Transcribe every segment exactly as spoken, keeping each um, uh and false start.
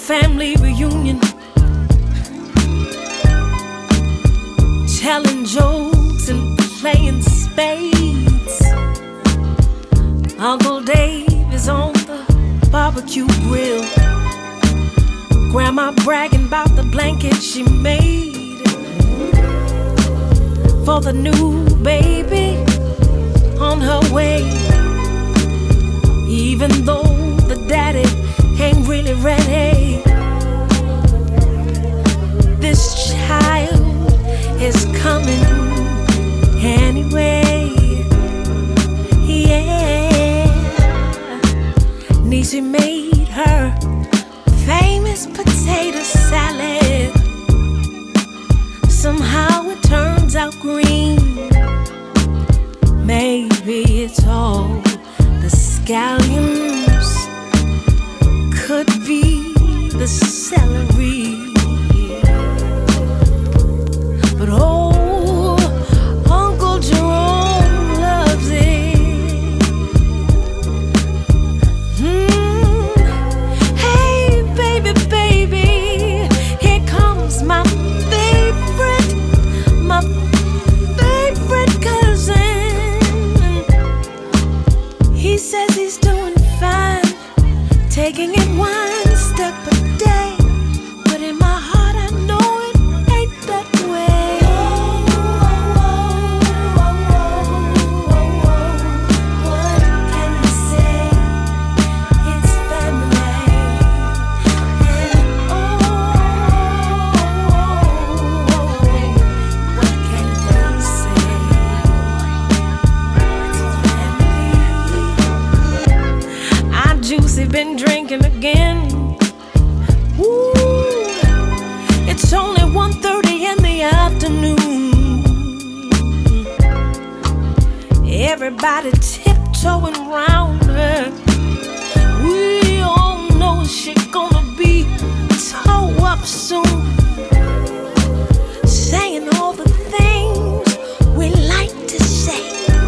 family reunion, telling jokes and playing spades. Uncle Dave is on the barbecue grill, Grandma bragging about the blanket she made for the new baby on her way. Even though the daddy ain't really ready, this child is coming anyway. Yeah, Niecy made her famous potato salad. Somehow it turns out green. Maybe it's all the scallions, could be the celery. But oh, Uncle Jerome loves it. Mm. Hey, baby, baby, here comes my favorite, my favorite cousin. He says he's doing fine, taking it one step a day. But in my heart I know it ain't that way. What can we say? It's family. And oh, what can we say? It's family. Our Juicy been drinking again. Ooh, it's only one thirty in the afternoon. Everybody tiptoeing around her. We all know she's gonna be toe up soon, saying all the things we like to say.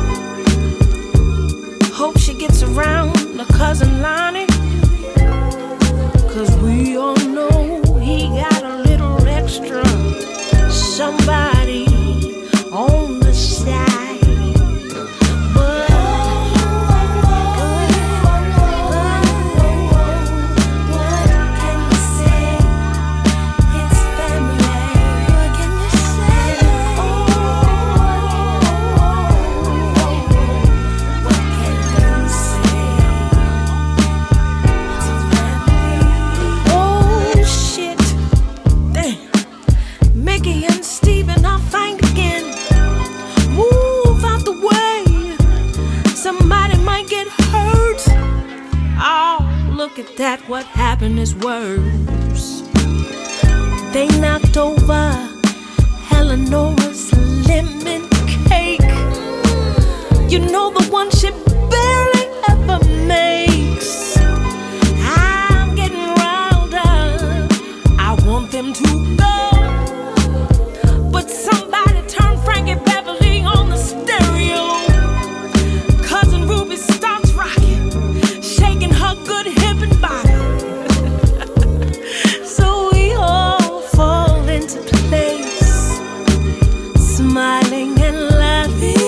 Hope she gets around to cousin Lonnie, 'cause we all know he got a little extra somebody on the side. But what can you say? It's family. What can you say? Oh, what can you say? Oh shit, damn. Mickey and Steven are fighting again. Move out the way, somebody might get hurt. Oh, look at that, what happened is worse. They knocked over Eleanor's lemon cake. You know, the one she barely ever makes. I'm getting riled up, I want them to go. But somebody turn Frankie Beverly on the stereo. Cousin Ruby starts rocking, shaking her good hip and body. So we all fall into place, smiling and laughing.